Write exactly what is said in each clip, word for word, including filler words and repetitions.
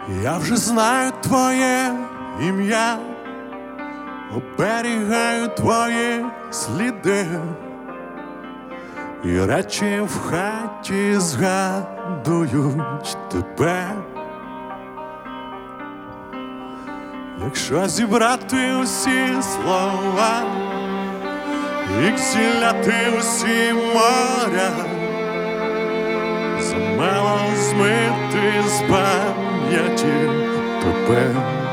Я вже знаю твоє ім'я, оберігаю твої сліди, і речі в хаті згадують тебе. Якщо зібрати усі слова і зціляти усі моря, замело змити з пам'яті тебе.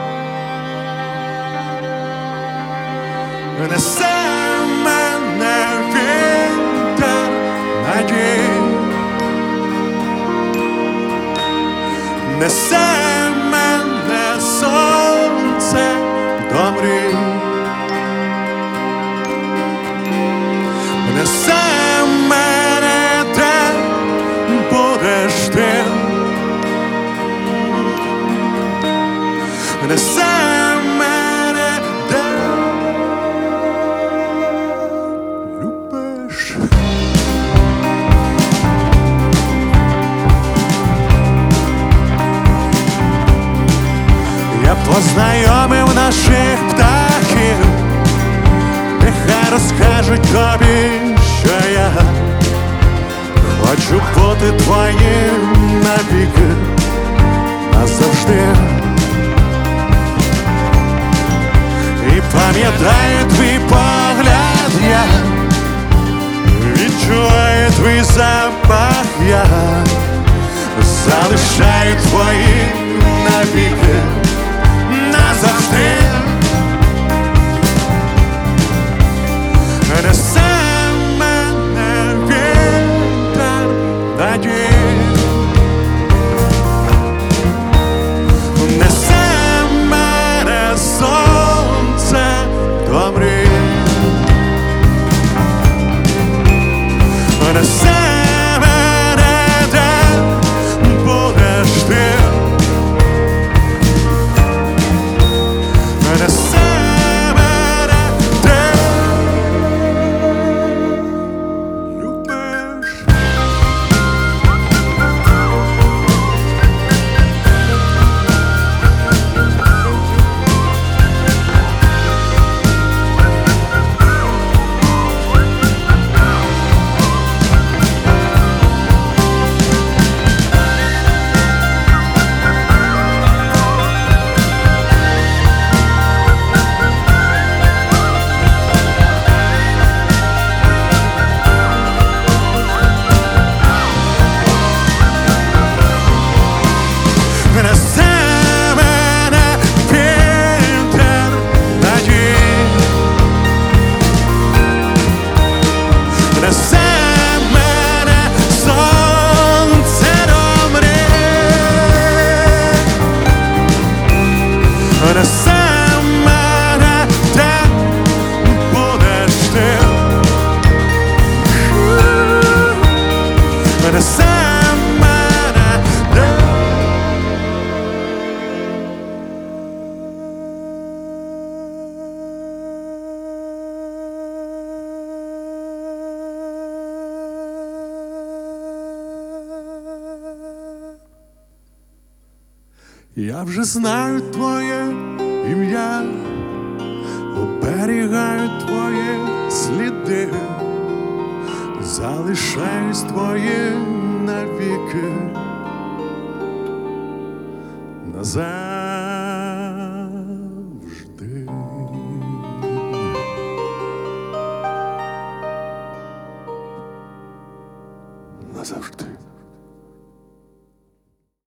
Несе мене вітер надій, несе мене сонце до мрій, несе мене, де будеш ти, несе мене, де любиш. Я познайомив наших птахів, нехай розкажуть тобі, що я хочу бути твоїм навіки, назавжди. І пам'ятаю твій погляд, я відчуваю твій запах, я залишаю твоїм навіки, назавжди. Несе мене вітер надій, несе мене сонце до мрій, несе мене, де будеш ти, несе мене, де любиш. Несе мене вітер надій, несе мене сонце до мрій, несе мене, де будеш ти, несе мене, де. Я вже знаю твоє ім'я, оберігаю твої сліди, залишаюсь твоїм навіки, назавжди. Назавжди.